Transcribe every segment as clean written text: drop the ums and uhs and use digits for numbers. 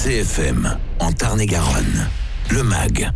CFM, en Tarn-et-Garonne, le MAG.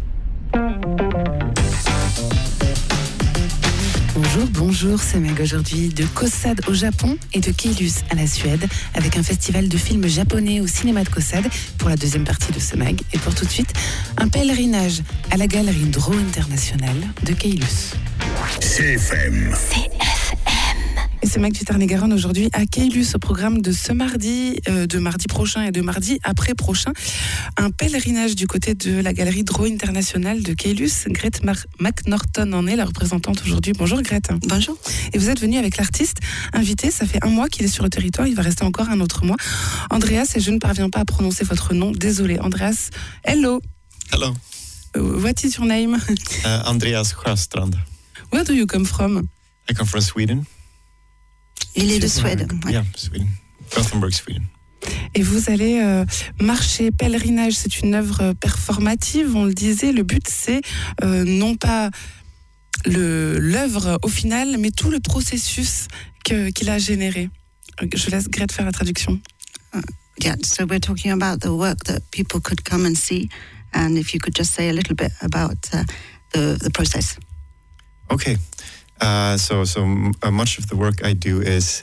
Bonjour, c'est Meg aujourd'hui de Kåssad au Japon et de Keilus à la Suède avec un festival de films japonais au cinéma de Kåssad pour la deuxième partie de ce Mag. Et pour tout de suite, un pèlerinage à la galerie Draw International de Keilus. CFM. Et c'est Mag du Tarn-et-Garonne aujourd'hui à Keilus au programme de ce mardi, de mardi prochain et de mardi après prochain. Un pèlerinage du côté de la galerie Draw International de Keilus. Grete McNorton en est la représentante aujourd'hui. Bonjour Grete. Bonjour. Et vous êtes venue avec l'artiste invité, ça fait un mois qu'il est sur le territoire, il va rester encore un autre mois. Andreas, et je ne parviens pas à prononcer votre nom, désolé. Andreas, hello. Hello. What is your name? Andreas Sjöstrand. Where do you come from? I come from Sweden. Il est de Suède. Ouais. Yeah, Sweden. Gothenburg, Sweden. Et vous allez marcher pèlerinage, c'est une œuvre performative, on le disait, le but c'est non pas l'œuvre au final, mais tout le processus qu'il a généré. Je laisse Grete faire la traduction. Yeah, so we're talking about the work that people could come and see, and if you could just say a little bit about the process. Okay. So much of the work I do is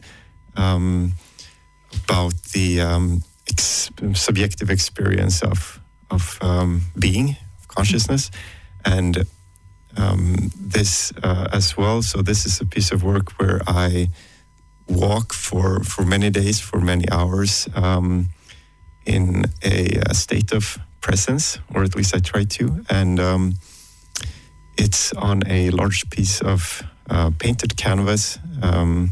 about the subjective experience of being, of consciousness, and this as well. So this is a piece of work where I walk for many days, for many hours, in a state of presence, or at least I try to, and it's on a large piece of painted canvas, and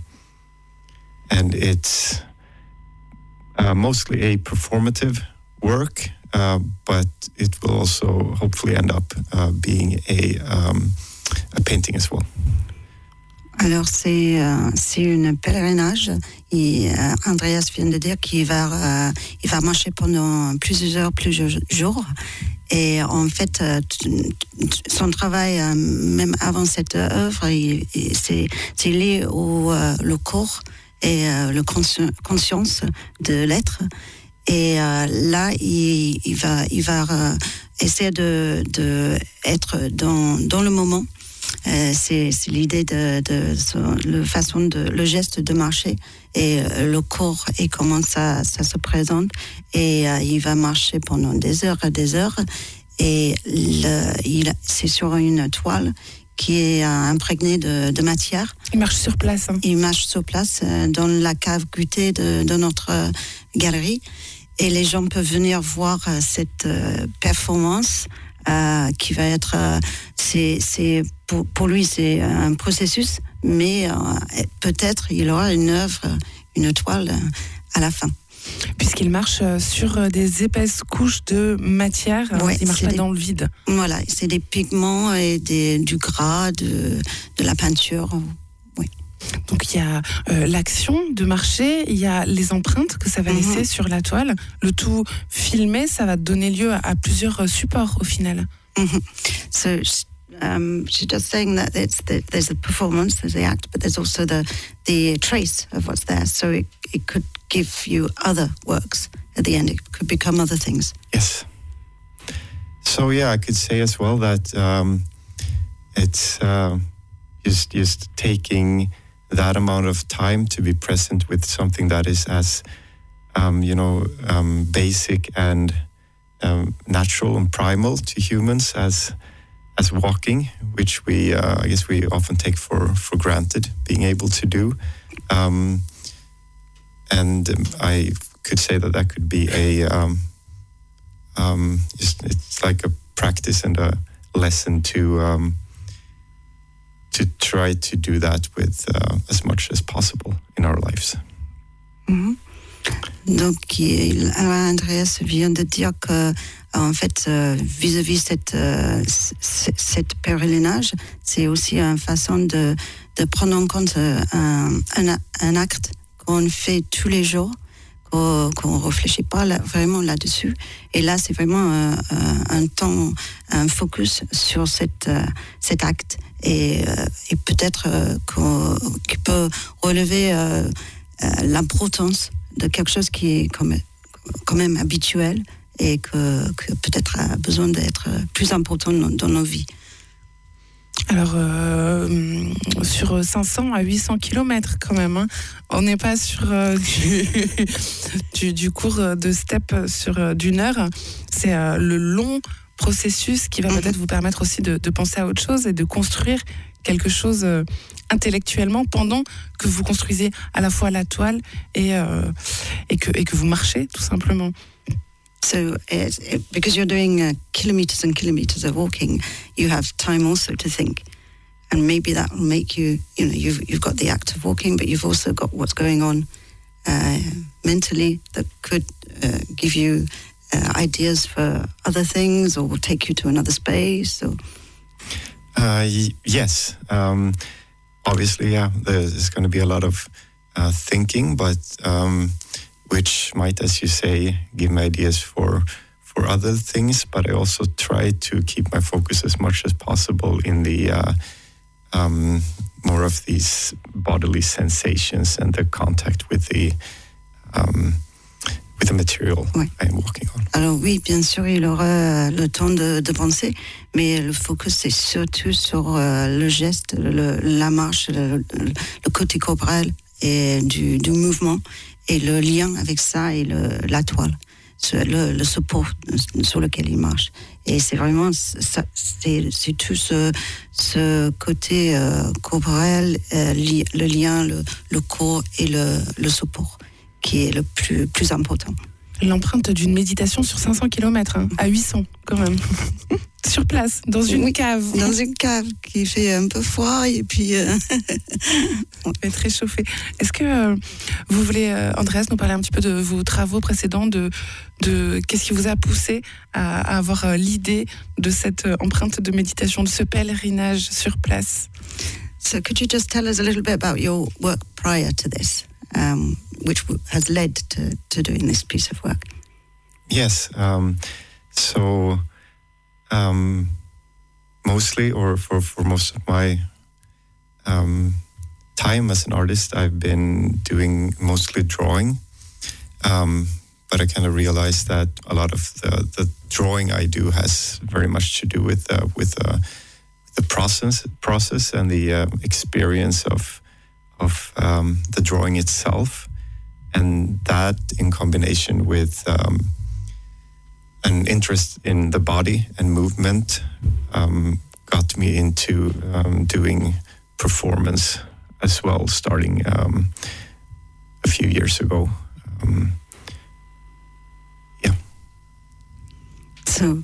it's mostly a performative work, but it will also hopefully end up being a painting as well. Alors c'est un pèlerinage. Et Andreas vient de dire qu'il va marcher pendant plusieurs jours. Et en fait, son travail, même avant cette œuvre, c'est lié au le corps et la conscience de l'être. Et là, il va essayer de être dans le moment. C'est l'idée le geste de marcher et le corps et comment ça se présente, et il va marcher pendant des heures et c'est sur une toile qui est imprégnée de matière. Il marche sur place. Il marche sur place dans la cave Guté de notre galerie, et les gens peuvent venir voir cette performance qui va être pour lui c'est un processus, mais peut-être il aura une œuvre, une toile à la fin. Puisqu'il marche sur des épaisses couches de matière, ouais, il marche pas dans le vide. Voilà, c'est des pigments et du gras, de la peinture. Oui. Donc il y a l'action de marcher, il y a les empreintes que ça va laisser sur la toile. Le tout filmé, ça va donner lieu à plusieurs supports au final. So she's just saying that there's a performance, there's the act, but there's also the trace of what's there. So it could give you other works at the end. It could become other things. Yes. So yeah, I could say as well that it's just taking that amount of time to be present with something that is as basic and natural and primal to humans as walking, which we I guess we often take for granted being able to do, and I could say that could be it's like a practice and a lesson to try to do that with as much as possible in our lives. Mm-hmm. Donc, Andreas vient de dire que, en fait, vis-à-vis cette pèlerinage, c'est aussi une façon de prendre en compte un acte qu'on fait tous les jours, qu'on réfléchit pas vraiment là-dessus. Et là, c'est vraiment un temps, un focus sur cet acte, et peut-être qui peut relever l'importance de quelque chose qui est quand même habituel et que peut-être a besoin d'être plus important dans nos vies. Alors, sur 500 à 800 km quand même, hein. On n'est pas sur du cours de step sur d'1 heure. C'est le long processus qui va peut-être vous permettre aussi de penser à autre chose et de construire quelque chose intellectuellement pendant que vous construisez à la fois la toile et que vous marchez tout simplement. So, because you're doing kilometers and kilometers of walking, you have time also to think, and maybe that will make you. You've got the act of walking, but you've also got what's going on mentally that could give you ideas for other things, or will take you to another space. Or yes, obviously, yeah. There's going to be a lot of thinking, but. Which might, as you say, give me ideas for other things, but I also try to keep my focus as much as possible in the more of these bodily sensations and the contact with the material I'm working on. Alors oui, bien sûr, il aura le temps de penser, mais le focus c'est surtout sur le geste, la marche, le côté corporel et du mouvement. Et le lien avec ça et la toile, le support sur lequel il marche. Et c'est vraiment ça, c'est tout ce côté corporel, le lien, le corps et le support qui est le plus important. L'empreinte d'une méditation sur 500 km, hein, à 800 quand même. Sur place, dans une cave. Dans une cave qui fait un peu froid et puis... On est très chauffé. Est-ce que vous voulez, Andreas, nous parler un petit peu de vos travaux précédents, de qu'est-ce qui vous a poussé à avoir l'idée de cette empreinte de méditation, de ce pèlerinage sur place? So could you just tell us a little bit about your work prior to this, which has led to doing this piece of work? Yes. Mostly, or for most of my time as an artist, I've been doing mostly drawing. But I kind of realized that a lot of the drawing I do has very much to do with the process and the experience of the drawing itself, and that in combination with an interest in the body and movement got me into doing performance as well, starting a few years ago. So,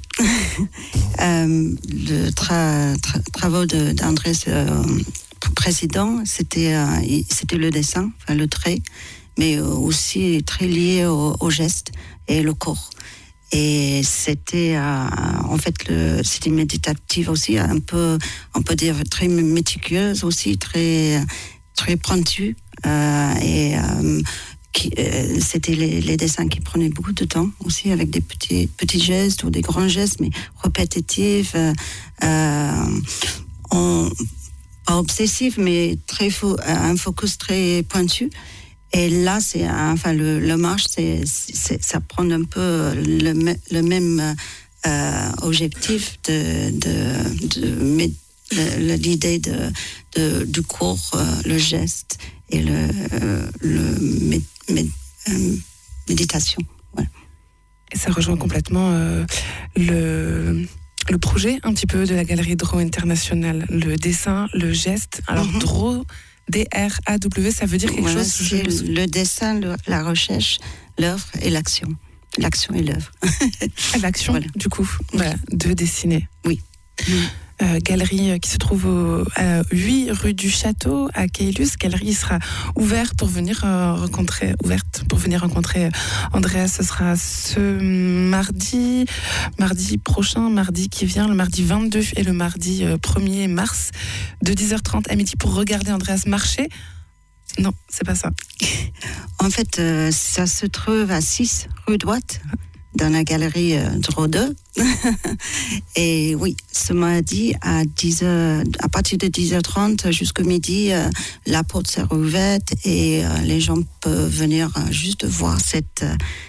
le travaux d'Andrés précédent, c'était le dessin, enfin le trait, mais aussi très lié au geste et le corps. Et c'était en fait c'était méditatif aussi, un peu, on peut dire très méticuleuse aussi, très pointue, et c'était les dessins qui prenaient beaucoup de temps aussi, avec des petits gestes ou des grands gestes, mais répétitifs, pas obsessifs, mais un focus très pointu. Et là, le marche, ça prend un peu le même objectif l'idée du corps, le geste et méditation. Voilà. Et ça rejoint complètement le projet un petit peu de la Galerie Draw International, le dessin, le geste. Alors Draw, D-R-A-W, ça veut dire quelque chose. C'est le dessin, la recherche, l'œuvre et l'action. L'action et l'œuvre. L'action, du coup, de dessiner. Oui. Galerie qui se trouve à 8 rue du Château à Caylus. Galerie sera ouverte pour venir rencontrer Andreas. Ce sera ce mardi prochain, mardi qui vient, le mardi 22 et le mardi 1er mars, de 10h30 à midi, pour regarder Andreas marcher. Non, c'est pas ça. En fait, ça se trouve à 6 rue Droite, dans la galerie Draw 2. Et oui, ce mardi à partir de 10h30 jusqu'au midi, la porte s'est rouverte et les gens peuvent venir juste voir cette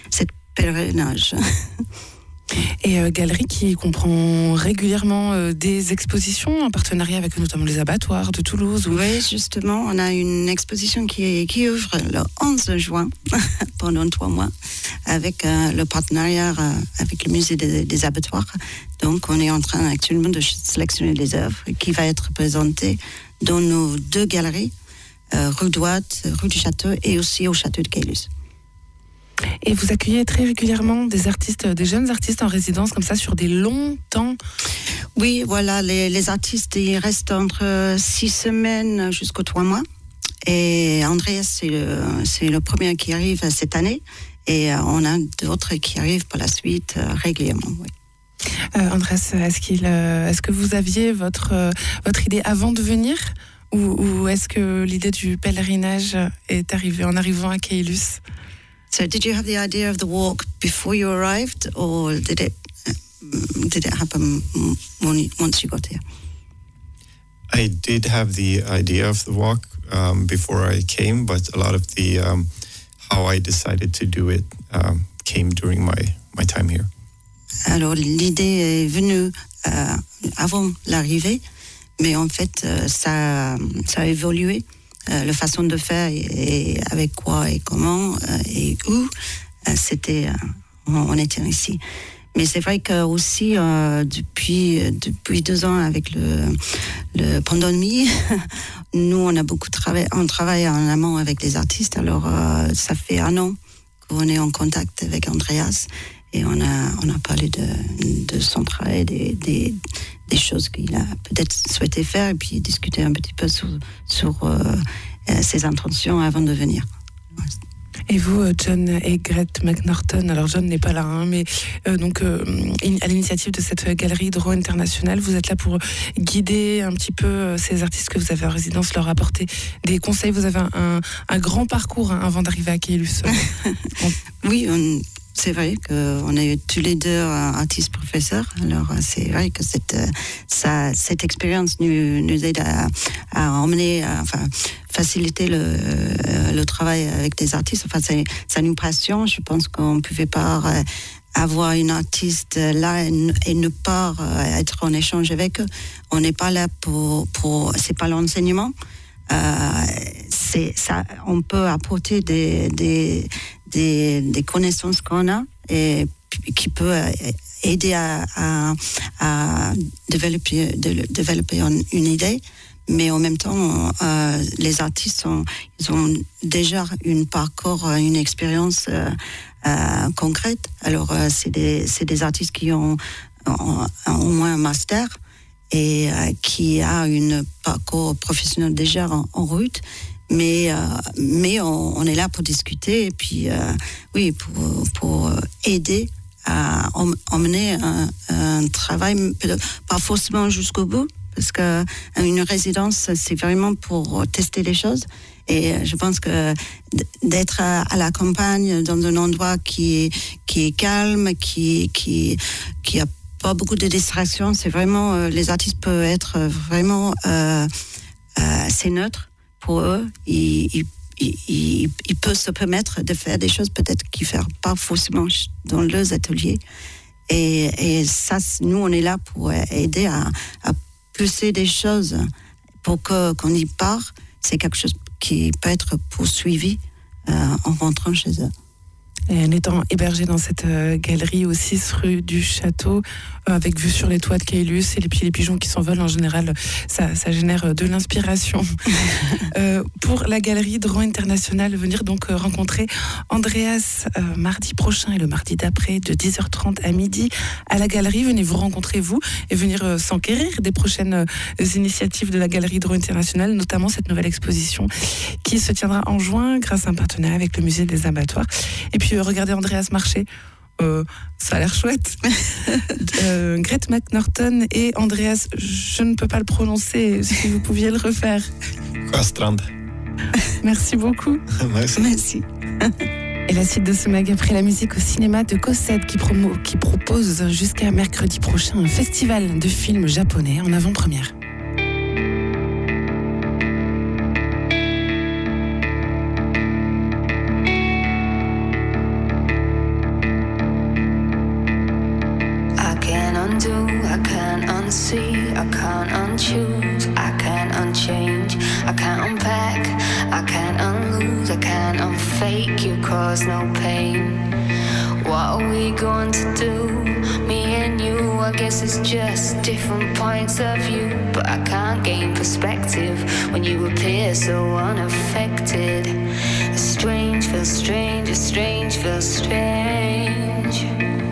pèlerinage. Et galerie qui comprend régulièrement des expositions en partenariat avec notamment les abattoirs de Toulouse. Oui, justement, on a une exposition qui ouvre le 11 juin pendant 3 mois avec le partenariat avec le musée des abattoirs. Donc, on est en train actuellement de sélectionner les œuvres qui va être présentées dans nos 2 galeries, rue d'Ouate, rue du Château et aussi au Château de Caylus. Et vous accueillez très régulièrement des jeunes artistes en résidence comme ça sur des longs temps? Oui, voilà, les artistes, ils restent entre 6 semaines jusqu'aux 3 mois. Et Andreas, c'est le premier qui arrive cette année. Et on a d'autres qui arrivent par la suite régulièrement, oui. Andreas, est-ce que vous aviez votre idée avant de venir ou est-ce que l'idée du pèlerinage est arrivée en arrivant à Caylus? So, did you have the idea of the walk before you arrived, or did it happen once you got here? I did have the idea of the walk before I came, but a lot of the how I decided to do it came during my time here. Alors, l'idée est venue avant l'arrivée, mais en fait, ça a évolué. La façon de faire et avec quoi et comment et où, on était ici. Mais c'est vrai que aussi depuis 2 ans avec le pandémie, nous on a beaucoup travaillé, on travaille en amont avec les artistes. Alors ça fait 1 an qu'on est en contact avec Andreas et on a parlé de son travail, des choses qu'il a peut-être souhaité faire et puis discuter un petit peu sur ses intentions avant de venir. Et vous, John et Grete McNorton, alors John n'est pas là, mais donc à l'initiative de cette galerie Draw International, vous êtes là pour guider un petit peu ces artistes que vous avez en résidence, leur apporter des conseils. Vous avez un grand parcours avant d'arriver à Caylus. Oui, c'est vrai qu'on est tous les 2 artistes professeurs. Alors, c'est vrai que cette expérience nous aide à emmener, faciliter le travail avec des artistes. Enfin, ça nous passionne. Je pense qu'on ne pouvait pas avoir une artiste là et ne pas être en échange avec eux. On n'est pas là pour c'est pas l'enseignement. C'est ça, on peut apporter des connaissances qu'on a et qui peut aider à développer une idée, mais en même temps les artistes ils ont déjà un parcours, une expérience concrète. Alors c'est des artistes qui ont au moins un master et qui a un parcours professionnel déjà en route. Mais on est là pour discuter et puis oui, pour aider à emmener un travail, pas forcément jusqu'au bout, parce qu'une résidence, c'est vraiment pour tester les choses. Et je pense que d'être à la campagne, dans un endroit qui est calme, qui a pas beaucoup de distractions, c'est vraiment, les artistes peuvent être vraiment assez neutres. Pour eux, ils peuvent se permettre de faire des choses peut-être qu'ils ne font pas forcément dans leurs ateliers. Et ça, nous, on est là pour aider à pousser des choses pour qu'on y part. C'est quelque chose qui peut être poursuivi en rentrant chez eux. Et en étant hébergé dans cette galerie au 6 rue du Château, avec vue sur les toits de Caylus et les pigeons qui s'envolent, en général, ça génère de l'inspiration. Pour la galerie Draw International, venir donc rencontrer Andreas mardi prochain et le mardi d'après, de 10h30 à midi, à la galerie. Venez vous rencontrer, vous, et venir s'enquérir des prochaines initiatives de la galerie Draw International, notamment cette nouvelle exposition qui se tiendra en juin grâce à un partenariat avec le musée des abattoirs. Et puis regardez Andreas marcher, ça a l'air chouette. Grete McNorton et Andreas, je ne peux pas le prononcer, si vous pouviez le refaire. Sjöstrand. Merci beaucoup. Merci. Et la suite de ce mag après la musique au cinéma de Cossette qui propose jusqu'à mercredi prochain un festival de films japonais en avant-première. undo, I can't unsee, I can't unchoose, I can't unchange, I can't unpack, I can't unlose, I can't unfake, you cause no pain. What are we going to do? Me and you, I guess it's just different points of view. But I can't gain perspective when you appear so unaffected. It's strange, feels strange, it's strange, feels strange.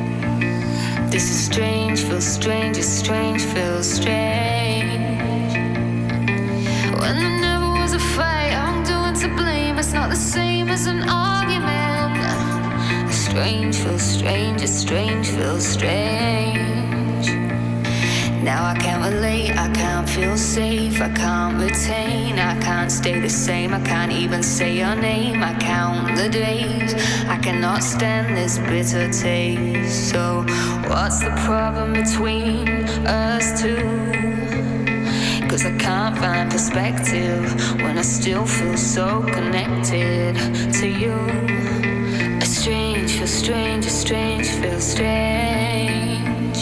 This is strange, feels strange, it's strange, feels strange. When there never was a fight, I'm doing to blame. It's not the same as an argument. Strange, feels strange, it's strange, feels strange. Now I can't relate, I can't feel safe, I can't retain, I can't stay the same, I can't even say your name, I count the days, I cannot stand this bitter taste. So what's the problem between us two? Cause I can't find perspective when I still feel so connected to you. Strange, feels strange, it's strange, feels strange.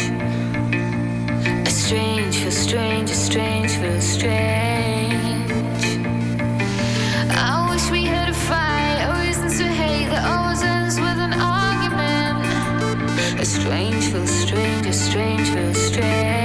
It's strange, feels strange, it's strange, feels strange. I wish we had a fight, a reason to hate that always ends with an argument. It's strange, feels strange, it's strange, feels strange.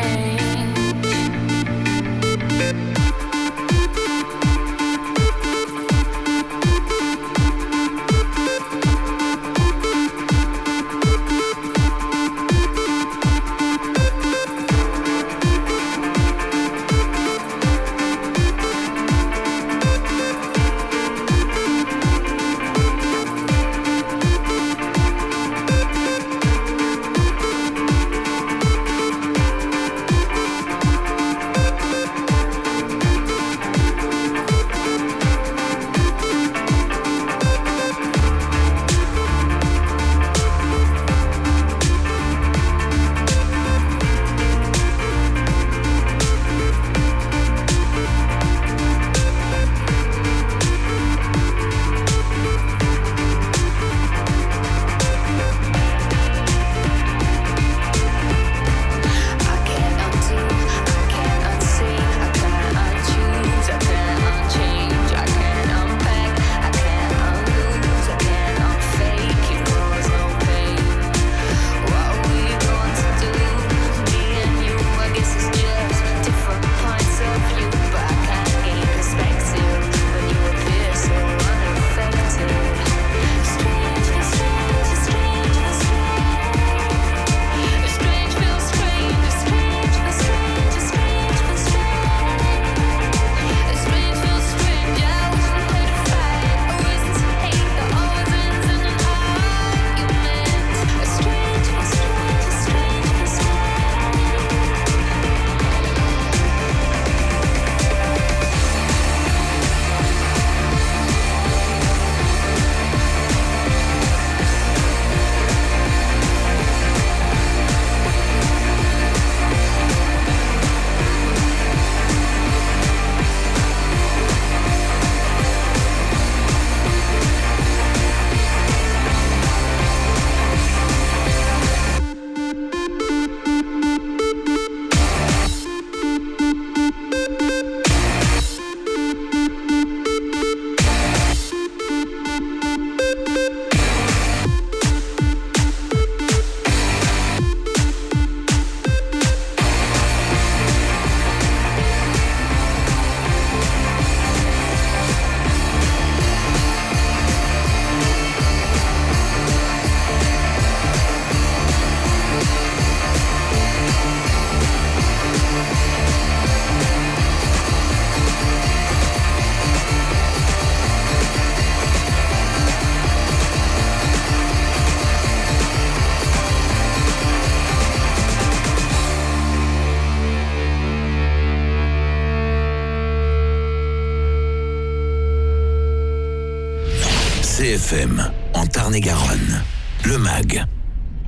CFM, en Tarn-et-Garonne, le MAG.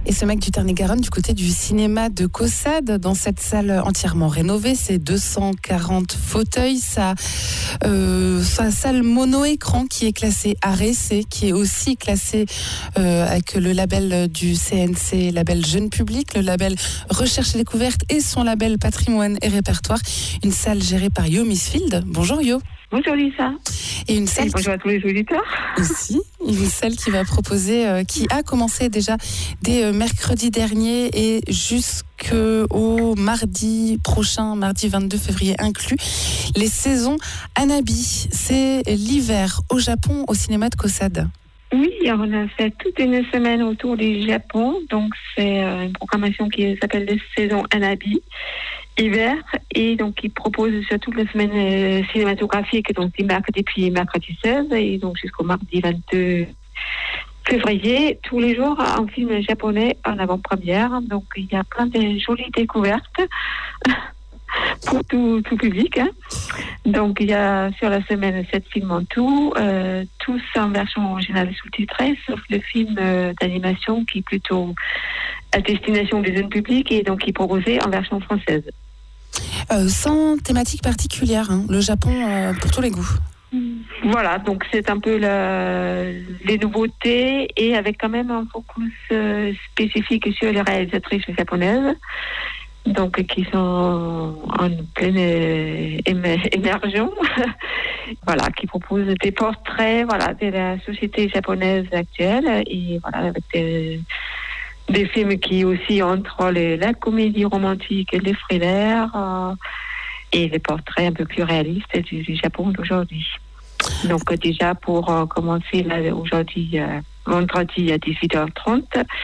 Et ce mec du Tarn-et-Garonne, du côté du cinéma de Caussade, dans cette salle entièrement rénovée, c'est 240 fauteuils, sa salle mono-écran qui est classée AREC, qui est aussi classée avec le label du CNC, label Jeune Public, le label Recherche et Découverte et son label Patrimoine et Répertoire. Une salle gérée par Yo Misfield. Bonjour Yo. Bonjour Lisa. Et une salle bonjour à tous les auditeurs. Aussi, une salle qui va proposer, qui a commencé déjà dès mercredi dernier et jusqu'au mardi prochain, mardi 22 février inclus, les saisons Hanabi. C'est l'hiver au Japon, au cinéma de Caussade. Oui, on a fait toute une semaine autour du Japon, donc c'est une programmation qui s'appelle les saisons Hanabi. Hiver, et donc il propose sur toute la semaine cinématographique, donc depuis mercredi 16 et donc jusqu'au mardi 22 février, tous les jours un film japonais en avant-première. Donc il y a plein de jolies découvertes pour tout public. Donc il y a sur la semaine 7 films en tout, tous en version originale sous-titrée, sauf le film d'animation qui est plutôt à destination des jeunes publics et donc qui est proposé en version française. Sans thématique particulière, hein. Le Japon pour tous les goûts. Voilà, donc c'est un peu les nouveautés et avec quand même un focus spécifique sur les réalisatrices japonaises, donc qui sont en pleine émergence, voilà, qui proposent des portraits, voilà, de la société japonaise actuelle et voilà avec des films qui aussi entre la comédie romantique et les thrillers et les portraits un peu plus réalistes du Japon d'aujourd'hui. Donc déjà pour commencer là, aujourd'hui, vendredi à 18h30,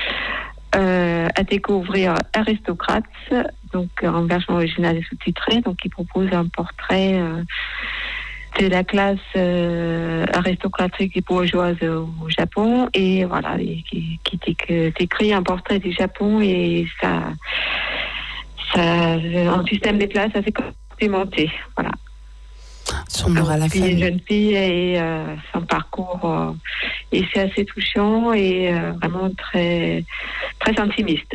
à découvrir Aristocrates, donc en version originale et sous-titrée, donc qui propose un portrait de la classe aristocratique et bourgeoise au Japon et voilà, qui décrit un portrait du Japon et ça un système de classes assez complimenté, voilà. Son moral à la une jeune fille et son parcours et c'est assez touchant et vraiment très très intimiste.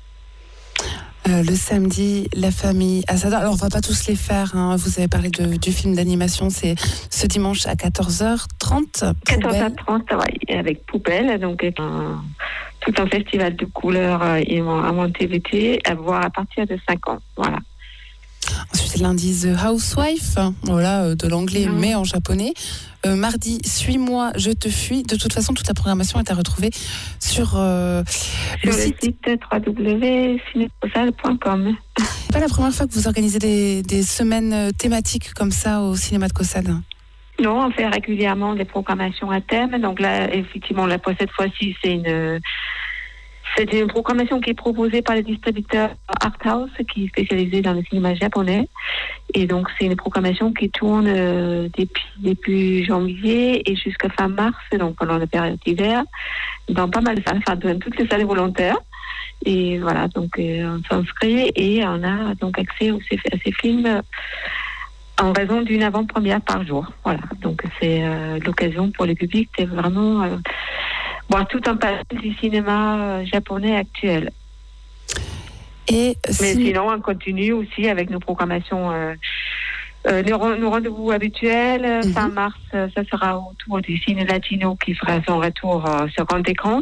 Le samedi, la famille Asada. Alors, on va pas tous les faire. Hein. Vous avez parlé du film d'animation. C'est ce dimanche à 14h30. 14h30, ouais, avec Poubelle. Donc, tout un festival de couleurs inventé l'été à voir à partir de 5 ans. Voilà. Ensuite, lundi, The Housewife. Voilà, de l'anglais, mais en japonais. Mardi, Suis-moi, je te fuis. De toute façon, toute la programmation est à retrouver sur le site www.cinécaussade.com. C'est pas la première fois que vous organisez des semaines thématiques comme ça au cinéma de Caussade? Non, on fait régulièrement des programmations à thème. Donc là, effectivement, pour cette fois-ci, c'est une programmation qui est proposée par le distributeur Arthouse, qui est spécialisé dans le cinéma japonais. Et donc, c'est une programmation qui tourne depuis janvier et jusqu'à fin mars, donc pendant la période d'hiver, dans pas mal de salles, enfin, dans toutes les salles volontaires. Et voilà, donc on s'inscrit et on a donc accès à ces films en raison d'une avant-première par jour. Voilà, donc c'est l'occasion pour le public de vraiment voir tout un panel du cinéma japonais actuel. Mais sinon, on continue aussi avec nos programmations, nos rendez-vous habituels. Fin mars, ça sera autour du ciné latino qui fera son retour sur grand écran.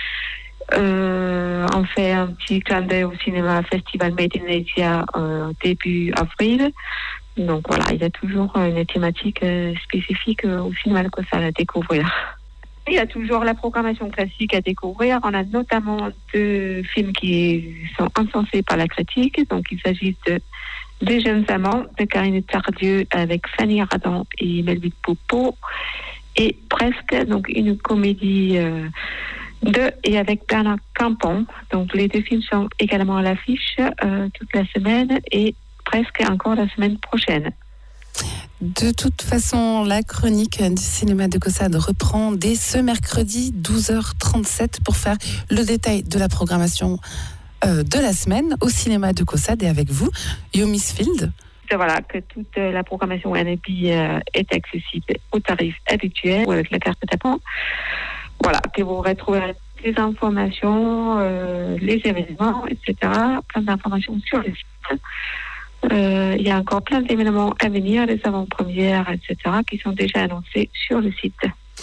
On fait un petit clin d'œil au cinéma Festival Made in Asia début avril. Donc voilà, il y a toujours une thématique spécifique au cinéma de Caussade à découvrir. Il y a toujours la programmation classique à découvrir. On a notamment 2 films qui sont encensés par la critique. Donc il s'agit de Les Jeunes Amants de Karine Tardieu avec Fanny Ardant et Melville Poupeau. Et Presque, donc une comédie et avec Bernard Campan. Donc les 2 films sont également à l'affiche toute la semaine et Presque encore la semaine prochaine. De toute façon, la chronique du cinéma de Caussade reprend dès ce mercredi 12h37 pour faire le détail de la programmation de la semaine au cinéma de Caussade et avec vous, Yo Misfield. Voilà, que toute la programmation NAP est accessible au tarif habituel ou avec la carte tapant. Voilà, que vous retrouverez les informations, les événements, etc. Plein d'informations sur le site. Il y a encore plein d'événements à venir, les avant-premières, etc., qui sont déjà annoncés sur le site.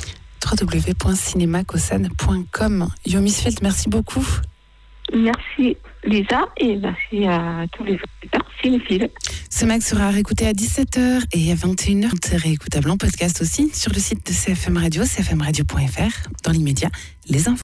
www.cinémacosan.com. Yo Misfeld, merci beaucoup. Merci Lisa et merci à tous les auditeurs cinéphiles. Ce mag sera réécouté à 17h et à 21h. C'est réécoutable en podcast aussi sur le site de CFM Radio, cfmradio.fr. Dans l'immédiat, les infos.